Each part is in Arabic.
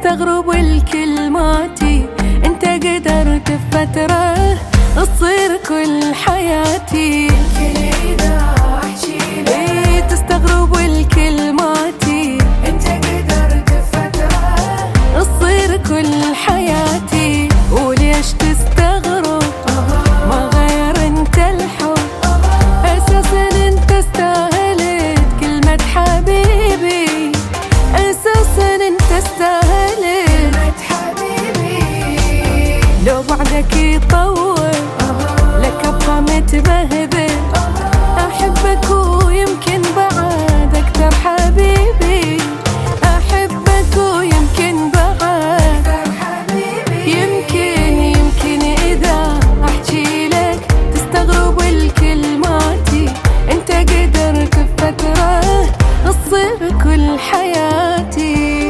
تستغرب الكلماتي، انت قدرت بفترة تصير كل حياتي. يمكن إذا أحكي لك تستغرب الكلماتي، أنت قدرت بفترة تصير كل حياتي. وليش تستغرب؟ ما غير انت الحب، اساسا انت استاهلت كلمة حبيبي، اساسا انت استاهلت كلمة حبيبي. لو بعدك يطول لك ابقى متبهدل، احبك ويمكن بعد اكثر حبيبي، احبك ويمكن بعد أكثر حبيبي. يمكن اذا احكي لك تستغرب الكلماتي، انت قدرت بفترة تصير كل حياتي،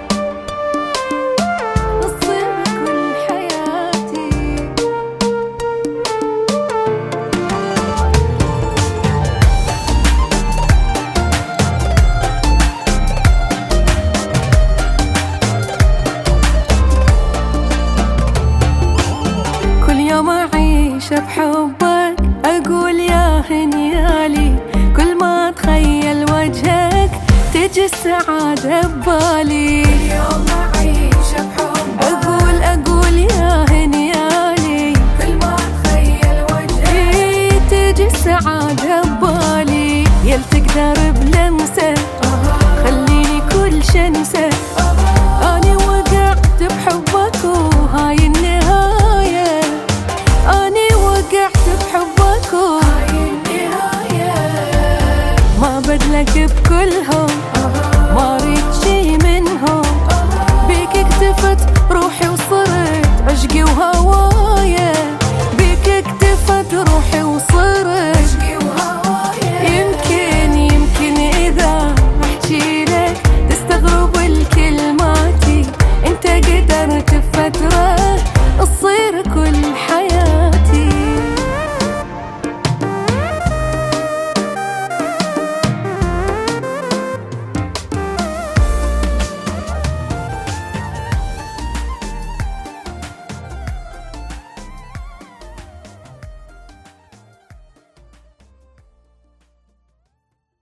تصير كل حياتي. كل يوم أعيش بحبك، أقول يا هنيالي، كل ما أتخيل وجهك تجي السعادة ببالي. يوم